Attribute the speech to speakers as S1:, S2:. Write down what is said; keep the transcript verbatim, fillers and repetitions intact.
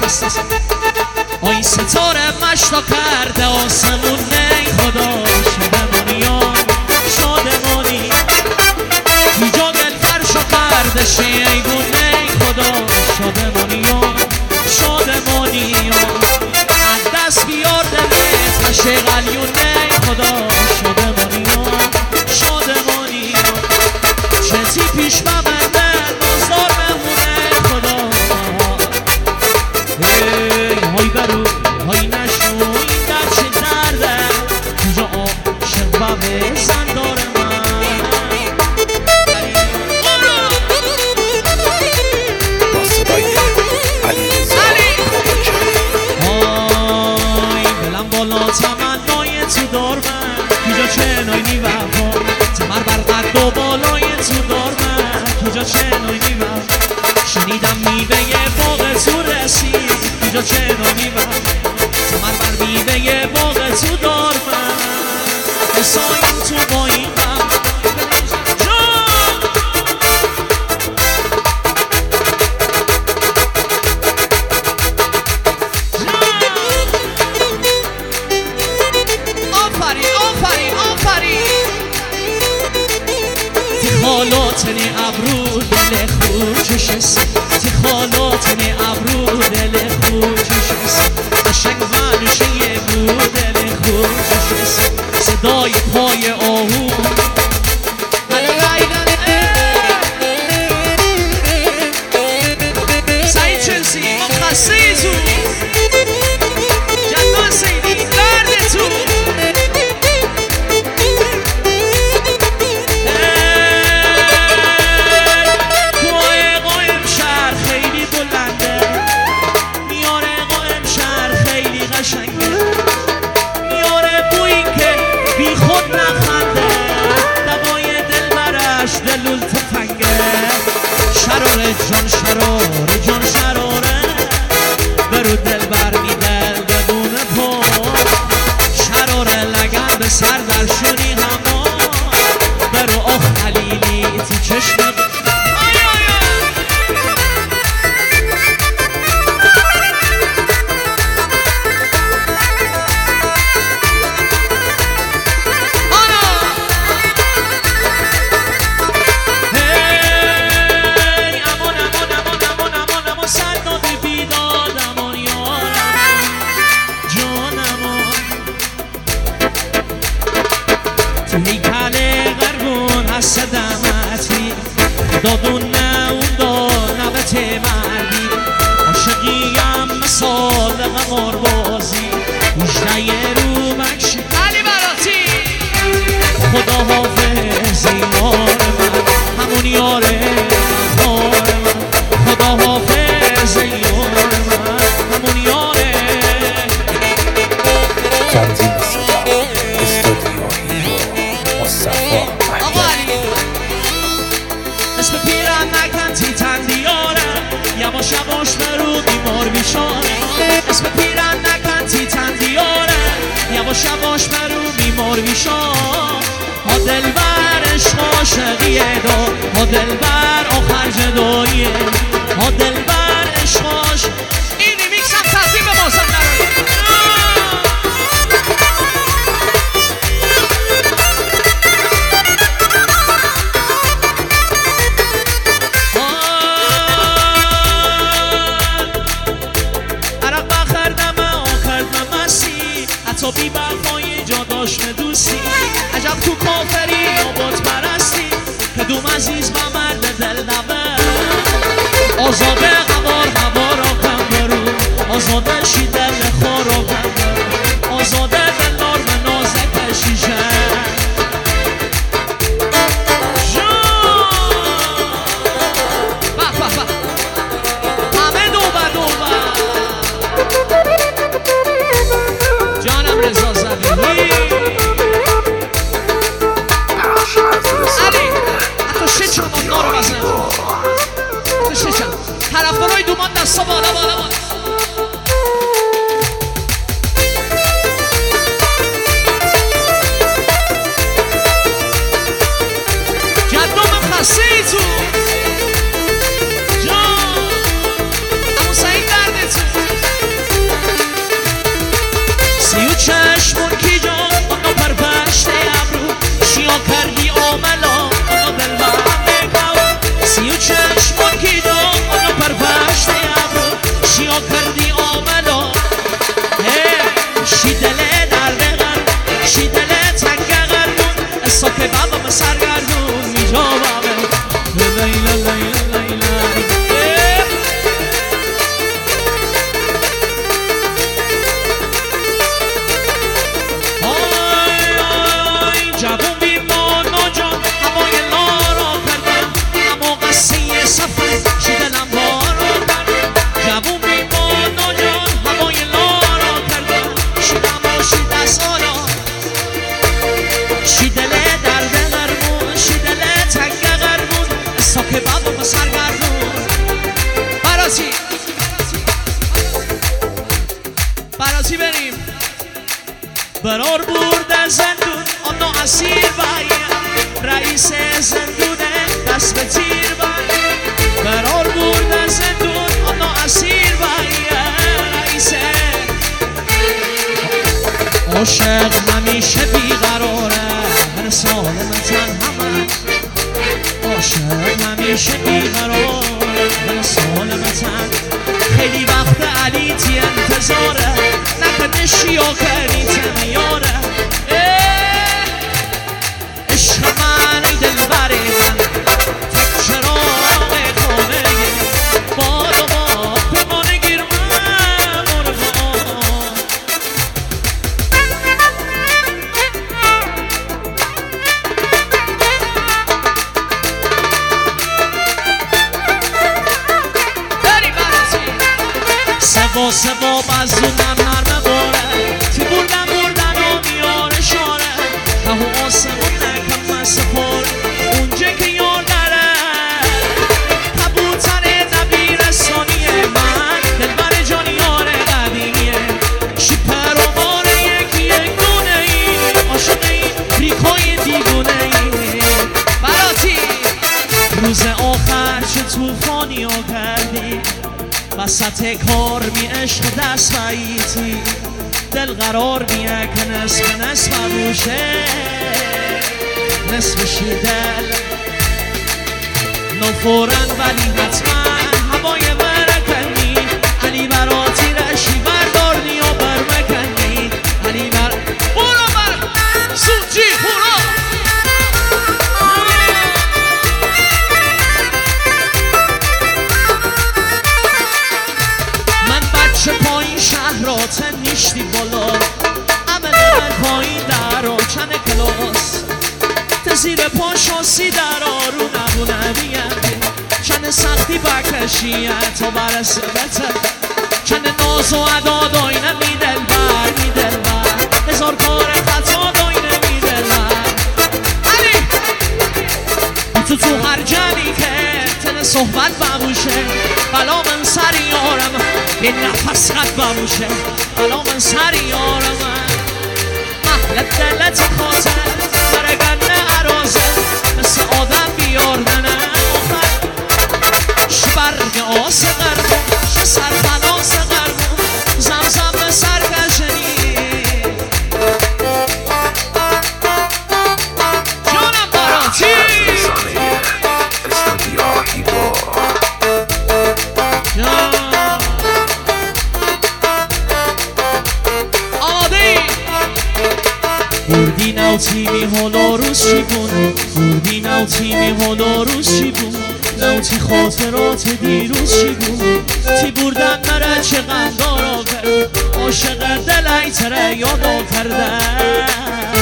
S1: آی ستاره مشتا کرده آسمون نی خدا شادمانیان شادمانی جا دل فرشو کرده شیبون نی خدا شادمانیان شادمانیان از دست بیار دلت مشه غلیون نی خدا شادمانیان شادمانیان چتی پیش ببنده نازدار مهمونه خدا های برو های نشو این در چه درده کجا عاشق و بزن داره من
S2: با صدای علیرضا
S1: های دلم بالا تمنای تو دار من کجا چه ناینی وفا تمر بر قد و بالای تو دار من کجا چه ناینی وفا شنیدم میوه باغ تو رسید کجا چه ناینی وفا تمر بر میوه باغ تو دار من حسایم تو با این غم خالاتنی ابرو دل خود چشست تی خالاتنی ابرو دل خود چشست قشنگ منوشه یه برو دل خود چشست صدای پای آهو سعید چلسی ما خسته ای تو جدان سیدی درد تو دلول تفنگه شراره جان شراره جان شراره برو دل بر می دل بدون پا شراره لگن به سر در شونی هما برو آخ خلیلی تی چشم صدمتی دادون نه اون داد نبت مردی عاشقیم مثال قمار بازی مجده رو بکش علی براتی خدا حافظ یار من همون یار مار من خدا حافظ یار من همون یار
S2: تنظیم صدا استودیو هیرو مصطفی
S1: اسم پیرم نکن تی تندیارم یواش یواش برو بیمار بیشاره اسم پیرم نکن تی تندیارم یواش یواش برو بیمار بیشار ها دلبر عشق عاشقیه دا ها دلبر آخر جداییه ها دلبر عشق عاشق این ریمیکس هم تقدیم به مازندران تو بی برخوای جا داشت دوستی عجب تو کافری یا بات پرستی که دوم عزیز و مرد دل نبه آزاده هوار هوار آکم برو آزاده شی دل خور آکم برو آزاده دلار به نازک شیشه بح بح بح همه دوبر دوبر جانم رضا زبیلی علی حتی شچم آنها رو بزنم تو شچم طرفدارای دومان دستا بالا بالا بالا جدوم خسته ای تو جان امو سعید درد تو که بابا سرگردون براتی براتی بریم برار برد زندون آنو اسیر باید رئیس زندونه دست به تیر باید برار برد زندون آنو اسیر باید رئیس عاشق همیشه بیقراره هر سال من تنهمه عاشق همیشه بیقراره هر سال من تنهمه خیلی وقت علی تی انتظاره نکنه شیاکری تمیاره عشق من ای دل بره من تک چراغ خانه باد و باد پیمانه گیر من مرغان بری برسی سوا سوا بزونم نرمه باره تی بردن بردن و میاره شاره که و آسمون نکم من سپاره اونجا که یار داره کبوتر دبیرستانی من دلبر جانیار قدیمیه شیپر و ماره یکی یک دونه ای عاشق این ریکای دیگونه ای براتی روز آخر چه توفانی ها کردی وسط کار می عشق دست باییتی دل قرار میه که نصف نصف بوشه نصف شیدل نفورن ولی حتما هوای برکنی علی براتی رشی بردارنی و برمکنی علی بر برو بر سوچی برو من بچه پایین شهرات نیشتی بالا عمل من پایین در و چند کلاس تزیر پاشاسی در آرو نبونه بیم چند سختی بکشی تا برسه بتر چند ناز و عدا داینه می دل بر می دل بر هزار کار خطا داینه می دل بر علی تو تو هر جمعی که تن صحبت بموشه بلا من سر یارم یه نفس قد بموشه بلا من سر یارم محل دلت خاطر برگرد عرازه مثل آدم بیاردنه آخر شبرگ آس قربون شه سرفناس قربون زمزم به سرگشنی جانم براتی بردی نو تیمی هلا روز چی بون بردی نو تیمی هلا روز چی بون نو تی خاطرات دیروز چی بون تی بردن مره چه غمدارا کرد عاشق دل ایتره یادا کرده